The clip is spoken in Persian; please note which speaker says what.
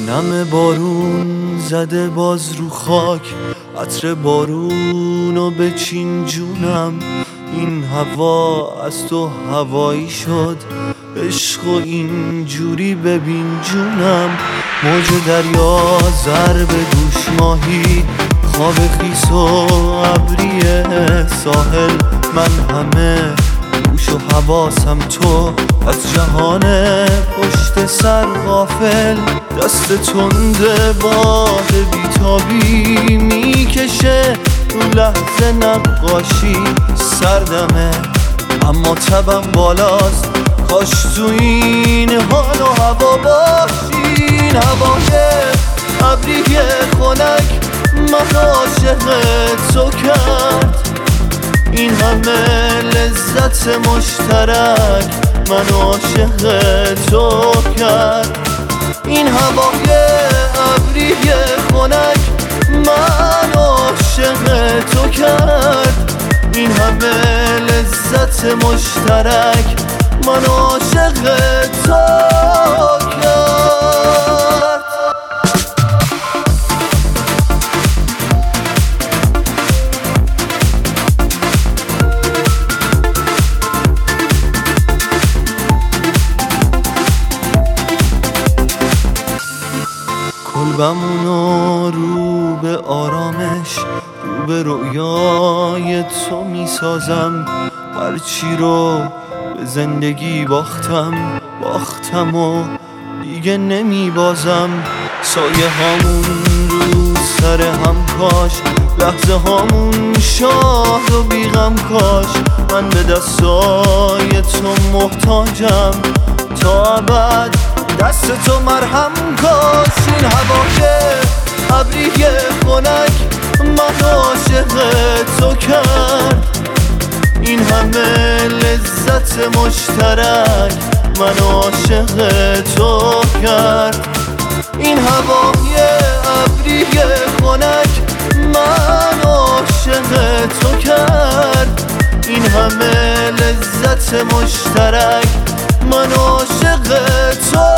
Speaker 1: نم بارون زده باز رو خاک، عطر بارونو بچین جونم. این هوا از تو هوایی شد، عشق و اینجوری ببین جونم. موج دریا ضرب دوش ماهی، خواب خیس و ابری ساحل. من همه گوش و حواسم تو، از جهان پشت سر غافل. دست تنده باد بیتابی میکشه رو لحظه نقاشی. سردمه اما تبم بالاست، کاش تو این حال و هوا باشی. این هوای ابری خنک من عاشق تو کرد. این همه لذت مشترک من عاشق تو کرد. این هوای ابری خنک من عاشق تو کرد. این همه لذت مشترک من عاشق تو کرد. کلبمونو رو به آرامش، رو به رویای تو میسازم. هرچی رو به زندگی باختم و دیگه نمیبازم. سایه هامون رو سر هم کاش، لحظه هامون شاد و بیغم کاش. من به دستای تو محتاجم تا ابد، دست تو مرهم کاش. این هوای ابری خنک من عاشق تو کرد. این همه لذت مشترک من عاشق تو کرد. این هوای ابری خنک من عاشق تو کرد. این همه لذت مشترک من عاشق تو